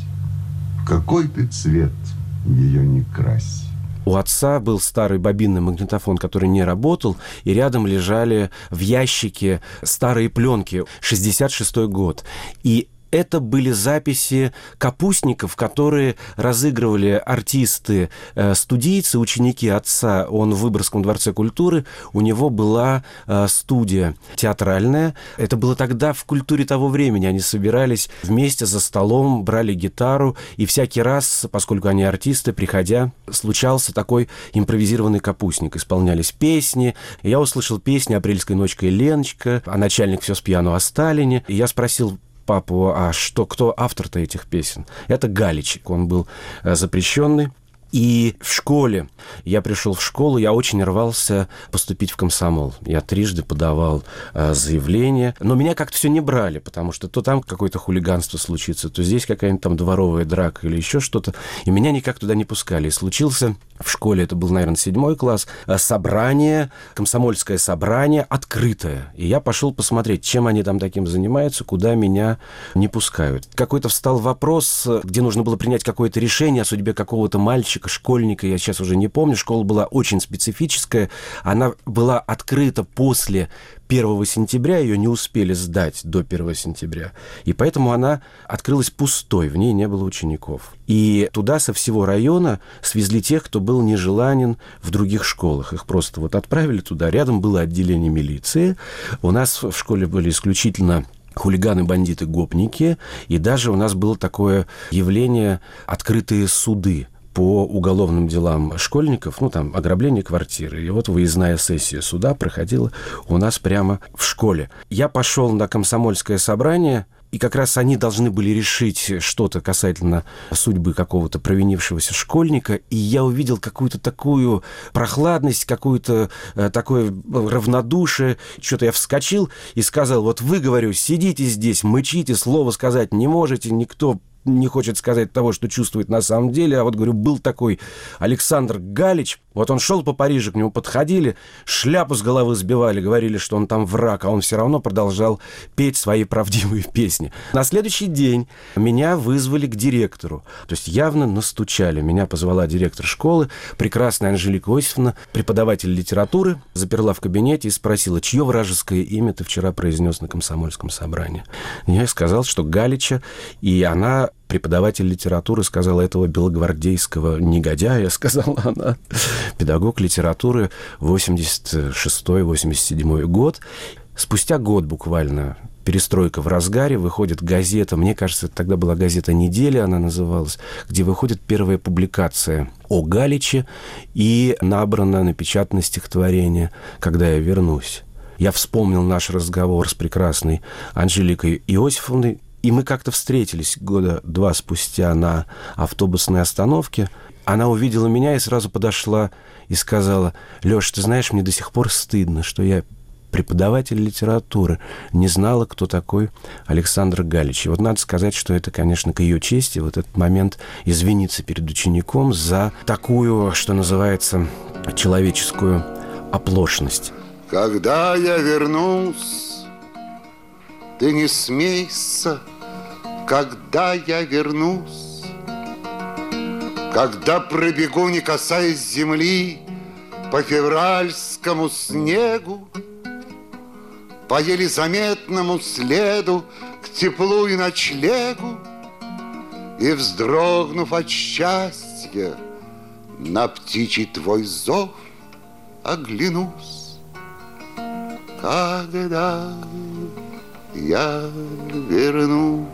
в какой ты цвет ее не крась. У отца был старый бобинный магнитофон, который не работал, и рядом лежали в ящике старые пленки, 66-й год. И это были записи капустников, которые разыгрывали артисты, студийцы, ученики отца. Он в Выборгском дворце культуры, у него была студия театральная. Это было тогда в культуре того времени. Они собирались вместе за столом, брали гитару, и всякий раз, поскольку они артисты, приходя, случался такой импровизированный капустник. Исполнялись песни. Я услышал песни «Апрельской ночкой Леночка», а начальник все с пьяну о Сталине. И я спросил папу, а кто автор-то этих песен? Это Галич, он был запрещенный. И в школе, я пришел в школу, я очень рвался поступить в комсомол. Я трижды подавал заявление, но меня как-то все не брали, потому что то там какое-то хулиганство случится, то здесь какая-нибудь там дворовая драка или еще что-то, и меня никак туда не пускали. И случился в школе, это был, наверное, 7 класс, собрание, комсомольское собрание, открытое. И я пошел посмотреть, чем они там таким занимаются, куда меня не пускают. Какой-то встал вопрос, где нужно было принять какое-то решение о судьбе какого-то мальчика, школьника, я сейчас уже не помню. Школа была очень специфическая. Она была открыта после 1 сентября, ее не успели сдать до 1 сентября. И поэтому она открылась пустой, в ней не было учеников. И туда со всего района свезли тех, кто был нежеланен в других школах. Их просто отправили туда. Рядом было отделение милиции. У нас в школе были исключительно хулиганы, бандиты, гопники. И даже у нас было такое явление открытые суды по уголовным делам школьников, там ограбление квартиры. И выездная сессия суда проходила у нас прямо в школе. Я пошел на комсомольское собрание, и как раз они должны были решить что-то касательно судьбы какого-то провинившегося школьника, и я увидел какую-то такую прохладность, какое-то такое равнодушие. Что-то я вскочил и сказал, вы, говорю, сидите здесь, мычите, слова сказать не можете, никто не хочет сказать того, что чувствует на самом деле. А говорю, был такой Александр Галич. Он шел по Парижу, к нему подходили, шляпу с головы сбивали, говорили, что он там враг, а он все равно продолжал петь свои правдивые песни. На следующий день меня вызвали к директору. То есть явно настучали. Меня позвала директор школы, прекрасная Анжелика Иосифовна, преподаватель литературы, заперла в кабинете и спросила, чье вражеское имя ты вчера произнес на комсомольском собрании. Я сказал, что Галича, и она, преподаватель литературы, сказала, этого белогвардейского негодяя, сказала она, педагог литературы, 86-87 год. Спустя год буквально, перестройка в разгаре, выходит газета, мне кажется, тогда была газета «Неделя», она называлась, где выходит первая публикация о Галиче и набрано, напечатано стихотворение «Когда я вернусь». Я вспомнил наш разговор с прекрасной Анжеликой Иосифовной, и мы как-то встретились 2 года спустя на автобусной остановке. Она увидела меня и сразу подошла и сказала: «Лёш, ты знаешь, мне до сих пор стыдно, что я, преподаватель литературы, не знала, кто такой Александр Галич». И вот надо сказать, что это, конечно, к ее чести, вот этот момент извиниться перед учеником за такую, что называется, человеческую оплошность. Когда я вернусь, ты не смейся, когда я вернусь, когда пробегу, не касаясь земли, по февральскому снегу, по еле заметному следу к теплу и ночлегу, и, вздрогнув от счастья, на птичий твой зов оглянусь. Когда я вернусь,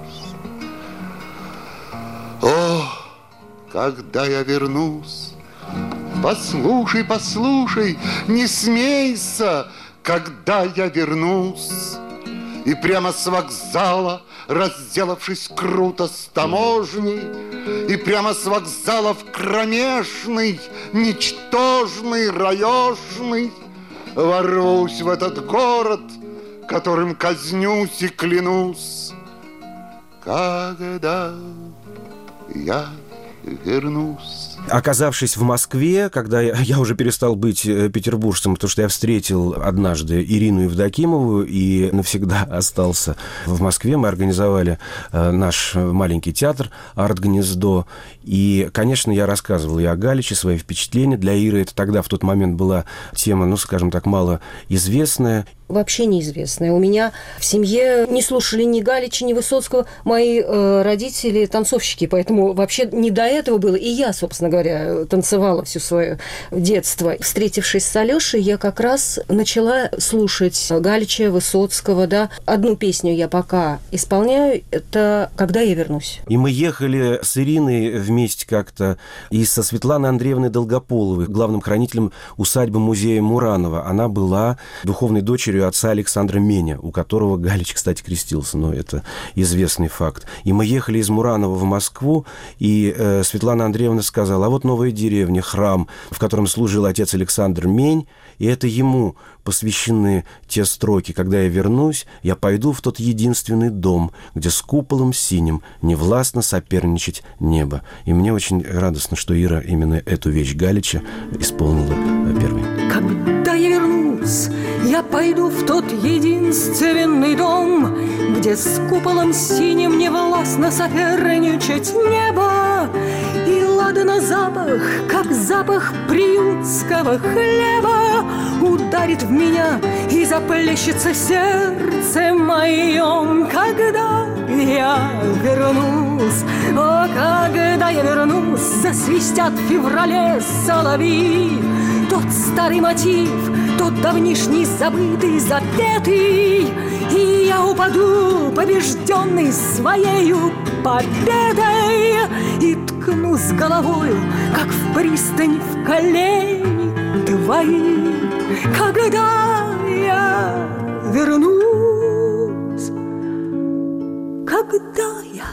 о, когда я вернусь, послушай, послушай, не смейся, когда я вернусь. И прямо с вокзала, разделавшись круто с таможней, и прямо с вокзала в кромешный, ничтожный, раешный, ворвусь в этот город, которым казнюсь и клянусь. Когда я вернусь. Оказавшись в Москве, когда я уже перестал быть петербуржцем, потому что я встретил однажды Ирину Евдокимову и навсегда остался в Москве, мы организовали наш маленький театр «Арт-гнездо». И, конечно, я рассказывал и о Галиче, свои впечатления. Для Иры это тогда, в тот момент, была тема, ну, скажем так, малоизвестная. Вообще неизвестная. У меня в семье не слушали ни Галича, ни Высоцкого. Мои родители танцовщики, поэтому вообще не до этого было. И я, собственно говоря, танцевала все свое детство. Встретившись с Алёшей, я как раз начала слушать Галича, Высоцкого. Да. Одну песню я пока исполняю, это «Когда я вернусь». И мы ехали с Ириной вместе как-то и со Светланой Андреевной Долгополовой, главным хранителем усадьбы-музея Муранова. Она была духовной дочерью отца Александра Меня, у которого Галич, кстати, крестился, но это известный факт. И мы ехали из Муранова в Москву, и Светлана Андреевна сказала: а вот новая деревня, храм, в котором служил отец Александр Мень, и это ему посвящены те строки: «Когда я вернусь, я пойду в тот единственный дом, где с куполом синим невластно соперничать небо». И мне очень радостно, что Ира именно эту вещь Галича исполнила первой. Когда я вернусь, я пойду в тот единственный дом, где с куполом синим невластно соперничать небо. И ладно запах, как запах приютского хлеба, ударит в меня и заплещется в сердце моем. Когда я вернусь, о, когда я вернусь, засвистят в феврале соловьи. Тот старый мотив, тот давнишний забытый, запетый, и я упаду, побежденный своею победой, и ткнусь головою, как в пристань, в колени твои. Когда я вернусь, когда я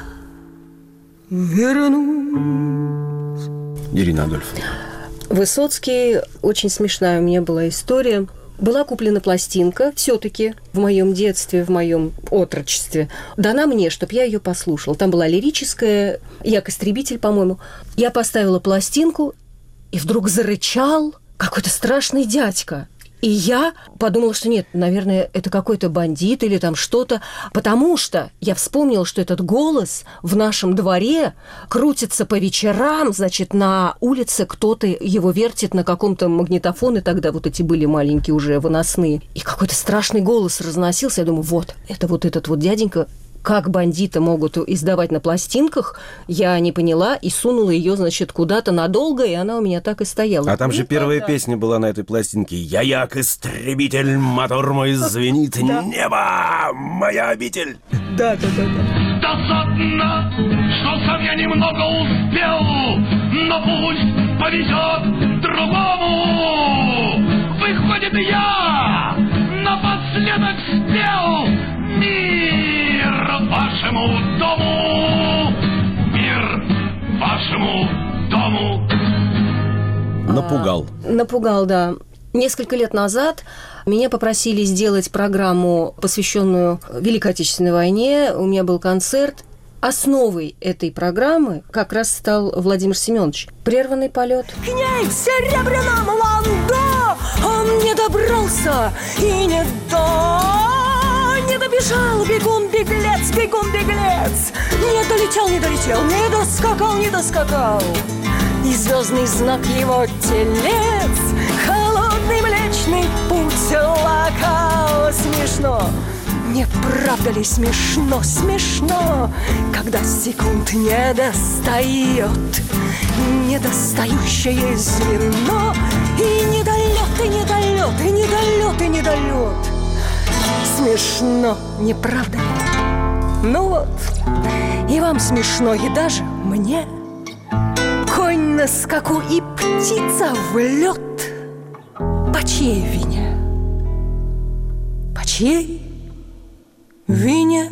вернусь. Ирина Адольфовна. Высоцкий, очень смешная у меня была история. Была куплена пластинка, все-таки в моем детстве, в моем отрочестве, дана мне, чтобы я ее послушала. Там была лирическая, «Як истребитель», по-моему. Я поставила пластинку, и вдруг зарычал какой-то страшный дядька. И я подумала, что нет, наверное, это какой-то бандит или там что-то, потому что я вспомнила, что этот голос в нашем дворе крутится по вечерам, значит, на улице кто-то его вертит на каком-то магнитофоне, тогда вот эти были маленькие уже выносные, и какой-то страшный голос разносился. Я думаю, вот, это вот этот вот дяденька, как бандиты могут издавать на пластинках, я не поняла и сунула ее, значит, куда-то надолго, и она у меня так и стояла. А там же первая песня была на этой пластинке. «Я як истребитель, мотор мой звенит, небо, моя обитель». Да. Досадно, что сам я немного успел, но пусть повезет другому. Выходит, я напоследок спел «Мир вашему дому! Мир вашему дому!» Напугал. Напугал, да. Несколько лет назад меня попросили сделать программу, посвященную Великой Отечественной войне. У меня был концерт. Основой этой программы как раз стал Владимир Семенович. «Прерванный полет». К ней в серебряном ландо он не добрался и не добежал. Бегун-беглец, бегун-беглец. Не долетел, не доскакал. И звездный знак его телец холодный млечный путь лакал. Смешно. Не правда ли смешно, когда секунд не достает недостающее звено, и недолет. Смешно, не правда ли? Ну вот, и вам смешно, и даже мне. Конь на скаку и птица в лед. По чьей вине? По чьей вине?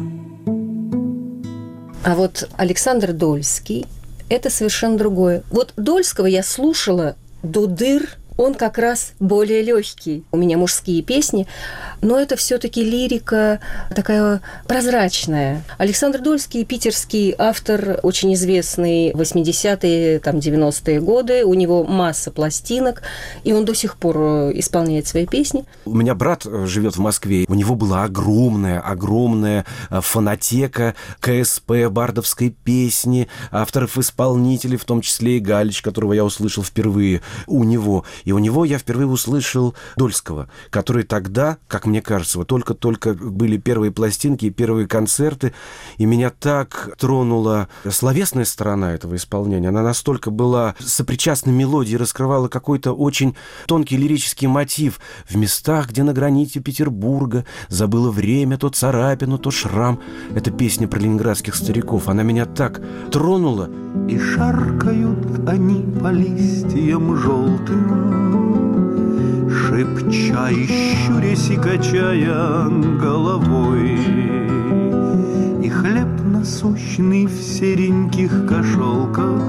А вот Александр Дольский – это совершенно другое. Вот Дольского я слушала до дыр. Он как раз более легкий. У меня мужские песни, но это все-таки лирика такая прозрачная. Александр Дольский – питерский автор, очень известный, 80-е, 90-е годы. У него масса пластинок, и он до сих пор исполняет свои песни. У меня брат живет в Москве. У него была огромная фонотека КСП, бардовской песни, авторов-исполнителей, в том числе и Галич, которого я услышал впервые у него. И у него я впервые услышал Дольского, который тогда, как мне кажется, вот только-только были первые пластинки и первые концерты, и меня так тронула словесная сторона этого исполнения. Она настолько была сопричастна мелодии, раскрывала какой-то очень тонкий лирический мотив в местах, где на границе Петербурга забыло время, то царапину, то шрам. Это песня про ленинградских стариков. Она меня так тронула. И шаркают они по листьям желтым, шепча и щурясь и качая головой. И хлеб насущный в сереньких кошелках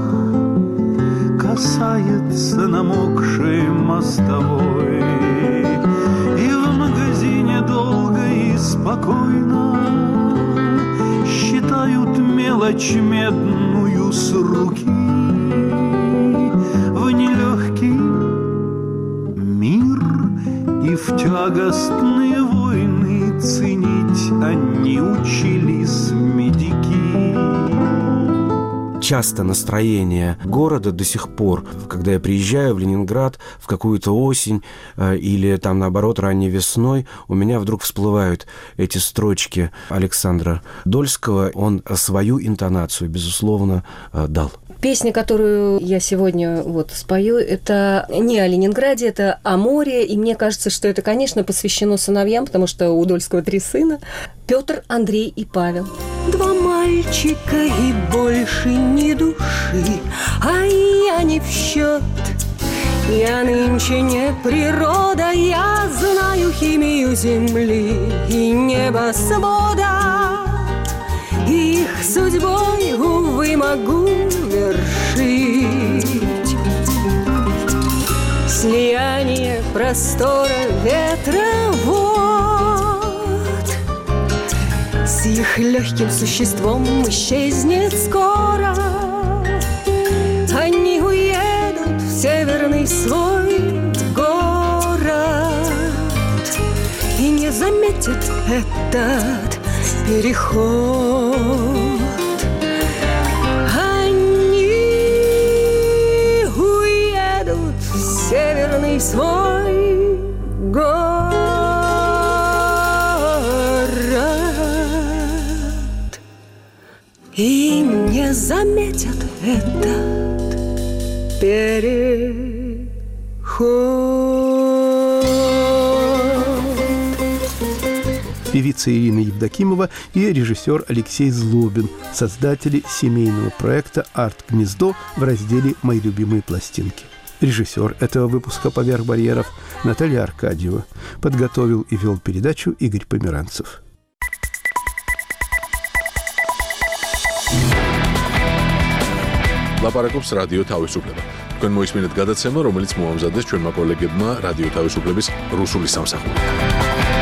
касается намокшей мостовой. И в магазине долго и спокойно считают мелочь медную с руки. В нелегкий мир и в тягостные войны ценить они учились медики. Часто настроение города до сих пор, когда я приезжаю в Ленинград в какую-то осень или там, наоборот, ранней весной, у меня вдруг всплывают эти строчки Александра Дольского. Он свою интонацию, безусловно, дал. Песня, которую я сегодня спою, это не о Ленинграде, это о море. И мне кажется, что это, конечно, посвящено сыновьям, потому что у Дольского 3 сына. Петр, Андрей и Павел. 2 мальчика и больше ни души, а я не в счет. Я нынче не природа, я знаю химию земли и небосвода. Их судьбой, увы, могу вершить слияние простора ветра вод. С их легким существом исчезнет скоро. Они уедут в северный свой город и не заметят этот переход. Они уедут в северный свой город. и не заметят этот переход. Певица Ирина Евдокимова и режиссер Алексей Злобин, создатели семейного проекта «Арт-гнездо» в разделе «Мои любимые пластинки». Режиссер этого выпуска «Поверх барьеров» Наталья Аркадьева. Подготовил и вел передачу Игорь Померанцев. ლაპარაკობს რადიო თავისუფლება. თქვენ მოისმინეთ გადაცემა, რომელიც მოამზადეს ჩვენმა კოლეგებმა რადიო თავისუფლების რუსული სამსახური.